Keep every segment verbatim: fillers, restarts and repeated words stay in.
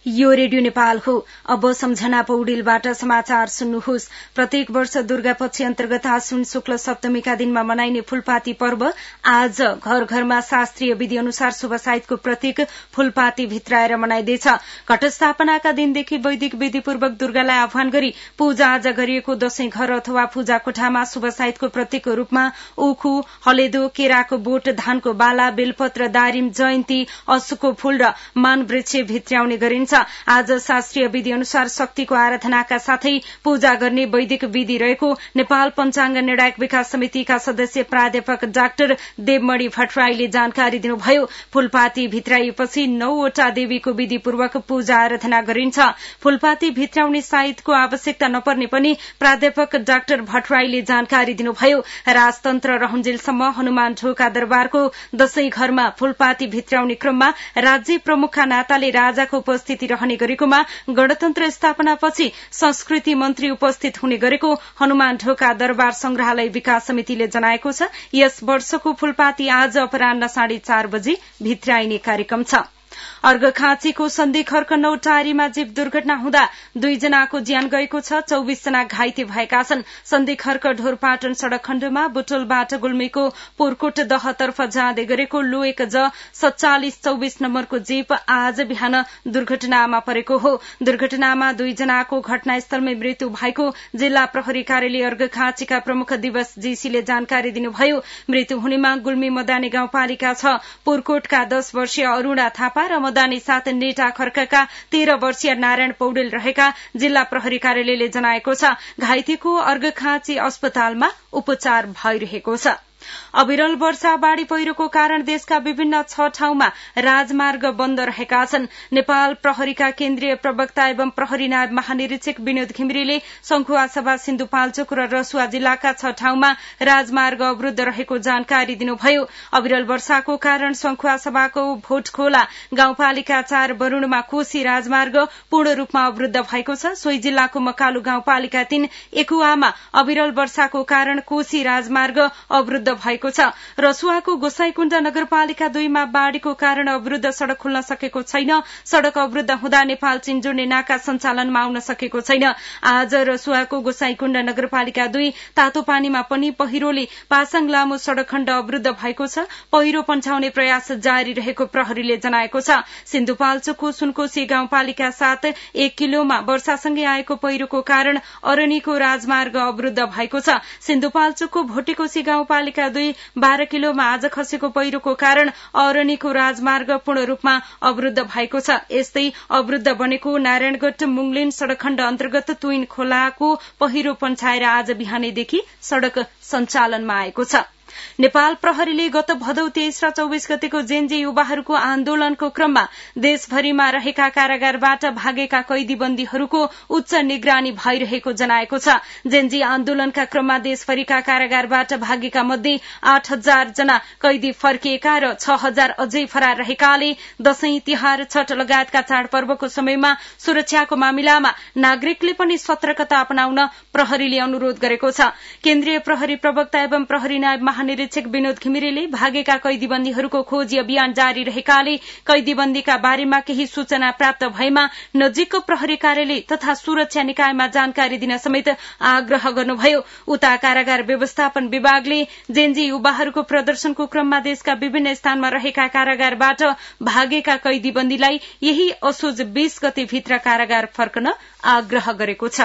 यो रेडियो नेपाल हो। अब सम्झना पौडेलबाट समाचार सुन्नुहोस्। प्रत्येक वर्ष दुर्गा पक्ष अन्तर्गत आश्विन शुक्ल सप्तमीका दिनमा मनाइने फूलपाती पर्व आज घर घरमा शास्त्रीय विधि अनुसार शुभ साहित्यको प्रतीक फूलपाती भित्राएर मनाइँदैछ। घटस्थापनाका दिनदेखि वैदिक विधिपूर्वक दुर्गालाई आह्वान गरी पूजा आजा गरिएको दशैं घर अथवा पूजा कोठामा शुभ साहित्यको प्रतीकको रूपमा उखु, हलेदो, केराको बोट, धानको बाला, बेलपत्र, दारिम, जयन्ती, अशोकको फूल र मान वृक्ष भित्र्याउने गरिन्छ। आज शास्त्रीय विधि अनुसार शक्तिको आराधनाका साथै पूजा गर्ने वैदिक विधि रहेको नेपाल पञ्चाङ्ग निर्णायक विकास समितिका सदस्य प्राध्यापक डाक्टर देवमणि भट्टराईले जानकारी दिनुभयो। फूलपाती भित्राइएपछि नौवटा देवीको विधिपूर्वक पूजा आराधना गरिन्छ। फूलपाती भित्राउने साइतको आवश्यकता नपर्ने पनि प्राध्यापक डाक्टर भट्टराईले जानकारी दिनुभयो। राजतन्त्र रहन्जेलसम्म हनुमान ढोका दरबारको दशैं घरमा फूलपाती भित्राउने क्रममा राज्य प्रमुखका नाताले राजाको उपस्थिति रहने गरेकोमा गणतन्त्र स्थापनापछि संस्कृति मन्त्री उपस्थित हुने गरेको हनुमान ढोका दरबार संग्रहालय विकास समितिले जनाएको छ। यस वर्षको फूलपाती आज अपराह्न साढे चार बजे भित्राइने कार्यक्रम छ। अर्घखाँचीको सन्धि खर्क नौटारीमा जीव दुर्घटना हुँदा दुईजनाको ज्यान गएको छ। चौबीस जना घाइते भएका छन्। सन्धि खर्क ढोरपाटन सड़क खण्डमा बुटोलबाट गुल्मीको पोरकोट दहतर्फ जाँदै गरेको लो एक ज सत्तालिस चौबीस नम्बरको जीप आज बिहान दुर्घटनामा परेको हो। दुर्घटनामा दुईजनाको घटनास्थलमै मृत्यु भएको जिल्ला प्रहरी कार्यालय अर्घखाँचीका प्रमुख दिवस जीसीले जानकारी दिनुभयो। मृत्यु हुनेमा गुल्मी मदानी गाउँपालिका छ पोरकोटका दश वर्षीय अरूणा थापा र मदानी साथ नेटा खर्कका तेह्र वर्षीय नारायण पौडेल रहेका जिल्ला प्रहरी कार्यालयले जनाएको छ। घाइतेको अर्घखाँची अस्पतालमा उपचार भइरहेको छ। अविरल वर्षा बाढ़ी पहिरोको कारण देशका विभिन्न छ ठाउँमा राजमार्ग बन्द रहेका छन्। नेपाल प्रहरीका केन्द्रीय प्रवक्ता एवं प्रहरी नायब महानिरीक्षक विनोद घिमिरेले संखुवासभा सिन्धुपाल्चोक र रसुवा जिल्लाका छ ठाउँमा राजमार्ग अवरूद्ध रहेको जानकारी दिनुभयो। अविरल वर्षाको कारण संखुवासभाको भोटखोला गाउँपालिका चार वरूणमा कोशी राजमार्ग पूर्ण रूपमा अवरूद्ध भएको छ। सोही जिल्लाको मकालु गाउँपालिका तीन एकुवामा अविरल वर्षाको कारण कोशी राजमार्ग अवरूद्ध भएको छ। रसुवाको गोसाईकुण्ड नगरपालिका दुईमा बाढ़ीको कारण अवरूद्ध सड़क खुल्न सकेको छैन। सड़क अवरूद्ध हुँदा नेपाल चीन जोड्ने नाका सञ्चालनमा आउन सकेको छैन। आज रसुवाको गोसाईकुण्ड नगरपालिका दुई तातोपानीमा पनि पहिरोले पासाङ लामो सड़क खण्ड अवरूद्ध भएको छ। पहिरो पन्छाउने प्रयास जारी रहेको प्रहरीले जनाएको छ। सिन्धुपाल्चोकको सुनकोशी गाउँपालिका सात एक किलोमा वर्षासँगै आएको पहिरोको कारण अरनीको राजमार्ग अवरूद्ध भएको छ। सिन्धुपाल्चोकको भोटेकोशी गाउँपालिका दुई बाह्र किलोमा आज खसेको पहिरोको कारण अरनीको राजमार्ग पूर्ण रूपमा अवरूद्ध भएको छ। यस्तै अवरूद्ध बनेको नारायणगढ मुङलिन सड़क खण्ड अन्तर्गत तुइन खोलाको पहिरो पन्छाएर आज बिहानैदेखि सड़क सञ्चालनमा आएको छ। नेपाल प्रहरीले गत भदौ तेइस र चौबीस गतेको जेनजे युवाहरूको आन्दोलनको क्रममा देशभरिमा रहेका कारागारबाट भागेका कैदीबन्दीहरूको उच्च निगरानी भइरहेको जनाएको छ। जेनजे आन्दोलनका क्रममा देशभरिका कारागारबाट भागेका मध्ये आठ हजार जना कैदी फर्किएका र छ हजार अझै फरार रहेकाले दशैं तिहार छठ लगायतका चाडपर्वको समयमा सुरक्षाको मामिलामा नागरिकले पनि सतर्कता अपनाउन प्रहरीले अनुरोध गरेको छ। केन्द्रीय प्रहरी प्रवक्ता एवं प्रहरी नायब महानिरीक्षक विनोद घिमिरेले भागेका कैदीबन्दीहरूको खोजी अभियान जारी रहेकाले कैदीबन्दीका बारेमा केही सूचना प्राप्त भएमा नजिकको प्रहरी कार्यालय तथा सुरक्षा निकायमा जानकारी दिन समेत आग्रह गर्नुभयो। उता कारागार व्यवस्थापन विभागले जेनजी युवाहरूको प्रदर्शनको क्रममा देशका विभिन्न स्थानमा रहेका कारागारबाट भागेका कैदीबन्दीलाई यही असोज बीस गते भित्र कारागार फर्कन आग्रह गरेको छ।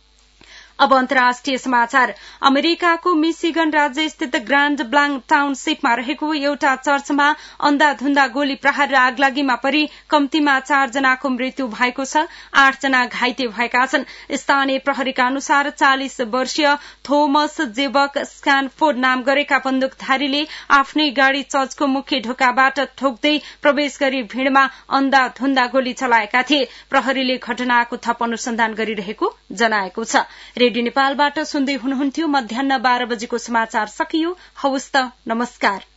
अब अन्तर्राष्ट्रिय समाचार। अमेरिकाको मिशिगन राज्य स्थित ग्रान्ड ब्लाङ्क टाउनशिपमा रहेको एउटा चर्चमा अन्धाधुन्दा गोली प्रहार र आगलागीमा परि कम्तीमा चार जनाको मृत्यु भएको छ। आठ जना घाइते भएका छन्। स्थानीय प्रहरीका अनुसार चालिस वर्षीय थोमस जेबक स्क्यानफोर्ड नाम गरेका बन्दुकधारीले आफ्नै गाड़ी चर्चको मुख्य ढोकाबाट ठोक्दै प्रवेश गरी भीड़मा अन्धाधुन्दा गोली चलाएका थिए। प्रहरीले घटनाको थप अनुसन्धान गरिरहेको जनाएको छ। रेडियो नेपालबाट सुन्दै हुनुहुन्थ्यो। मध्याह्न बाह्र बजेको समाचार सकियो। हवस् त, नमस्कार।